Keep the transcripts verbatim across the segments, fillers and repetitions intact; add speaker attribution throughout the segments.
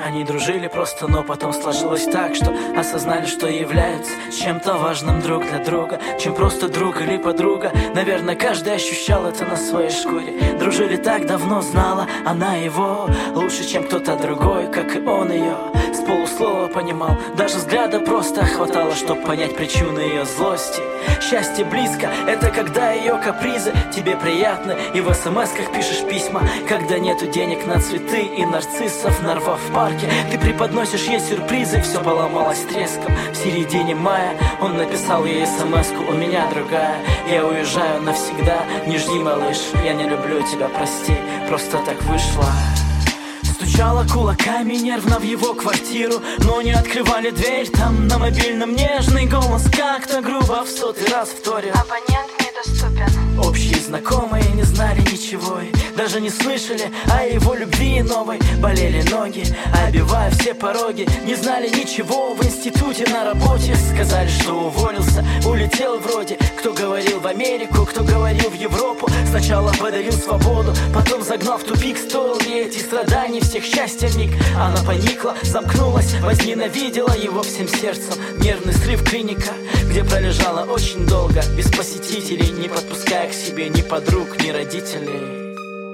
Speaker 1: Они дружили просто, но потом сложилось так, что осознали, что являются чем-то важным друг для друга, чем просто друг или подруга. Наверное, каждый ощущал это на своей шкуре. Дружили так давно, знала она его лучше, чем кто-то другой, как и он ее. С полуслова понимал, даже взгляда просто хватало, чтобы понять причины ее злости. Счастье близко, это когда ее капризы тебе приятны, и в смс-ках пишешь письма, когда нету денег на цветы и нарциссов, нарвав в парке. Ты преподносишь ей сюрпризы, все поломалось треском. В середине мая он написал ей смс-ку: у меня другая, я уезжаю навсегда. Не жди, малыш, я не люблю тебя, прости, просто так вышло. Стучала кулаками нервно в его квартиру, но не открывали дверь. Там на мобильном нежный голос как-то грубо в сотый раз вторил:
Speaker 2: абонент недоступен.
Speaker 1: Общие знакомые не знали ничего и даже не слышали о его любви новой. Болели ноги, обивая все пороги. Не знали ничего в институте, на работе. Сказали, что уволился, улетел вроде. Кто говорил в Америку, кто говорил в Европу. Сначала подарил свободу, потом загнал в тупик. Стоил ей эти страданий, всех счастья миг. Она поникла, замкнулась, возненавидела его всем сердцем. Нервный срыв, клиника, где пролежала очень долго, без посетителей, не подпуская к себе ни подруг, ни родителей.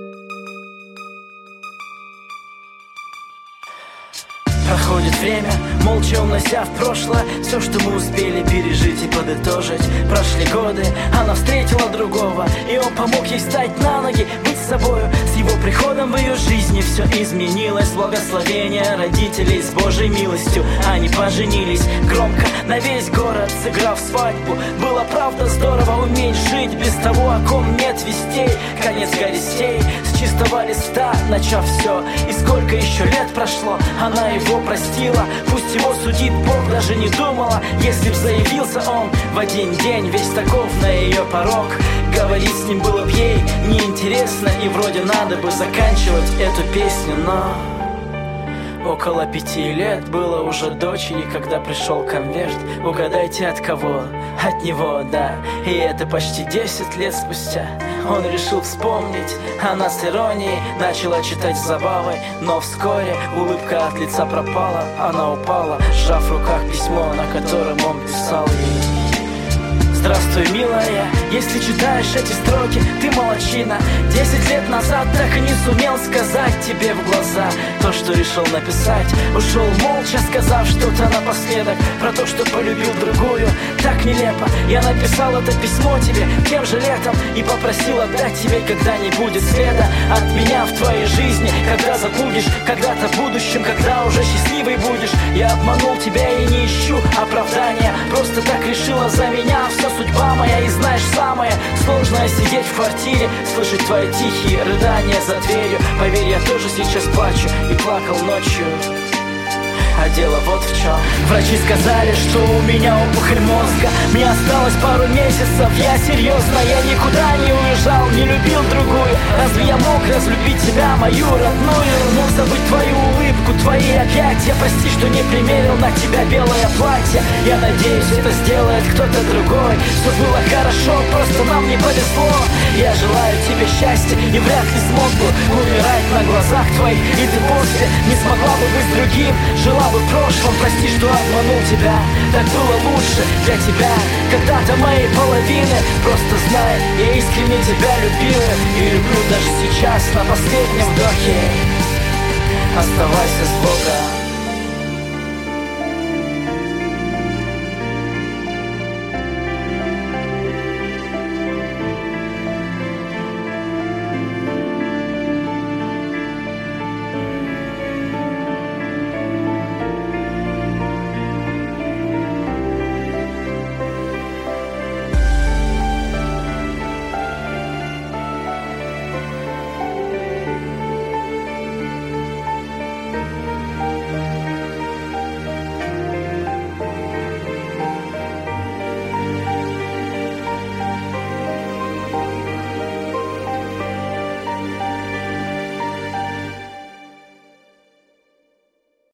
Speaker 1: Проходит время, молча унося в прошлое все, что мы успели пережить и подытожить. Прошли годы, она встретила другого, и он помог ей стать на ноги, быть собою. С его приходом в ее жизни все изменилось. Благословение родителей с Божьей милостью. Они поженились громко на весь город, сыграв свадьбу. Было правда здорово уметь жить без того, о ком нет вестей. Конец горестей, с чистого листа начав все. И сколько еще лет прошло, она его простила. Пусть его судит Бог, даже не думала, если б заявился он в один день весь таков на ее порог. Говорить с ним было б ей неинтересно, и вроде надо бы заканчивать эту песню, но около пяти лет было уже дочери, когда пришел конверт. Угадайте, от кого? От него, да. И это почти десять лет спустя. Он решил вспомнить, она с иронией начала читать с забавой. Но вскоре улыбка от лица пропала. Она упала, сжав в руках письмо, на котором он писал ей: здравствуй, милая, если читаешь эти строки, ты молодчина. Десять лет назад так и не сумел сказать тебе в глаза то, что решил написать. Ушел молча, сказав что-то напоследок про то, что полюбил другую. Так нелепо, я написал это письмо тебе тем же летом и попросил отдать тебе, когда не будет следа от меня в твоей жизни. Когда забудешь, когда-то в будущем, когда уже счастливый будешь. Я обманул тебя и не ищу оправдания, просто так решила за меня. Все судьба моя, и знаешь, самое сложное сидеть в квартире, слышать твои тихие рыдания за дверью. Поверь, я тоже сейчас плачу и плакал ночью. А дело вот в чем. Врачи сказали, что у меня опухоль мозга. Мне осталось пару месяцев, я серьезно. Я никуда не уезжал, не любил другую. Разве я мог разлюбить тебя, мою родную? Мог забыть твою улыбку, твои объятия. Прости, что не примерил на тебя белое платье. Я надеюсь, это сделает кто-то другой. Все было хорошо, просто нам не повезло. Я желаю тебе счастья и вряд ли смог бы умирать на глазах твоих. И ты после не смогла бы быть с другим, жила бы в прошлом. Прости, что обманул тебя, так было лучше для тебя, когда-то моей половины. Просто знай, я искренне тебя любила и люблю даже сейчас на последнем вдохе. Оставайся с Богом.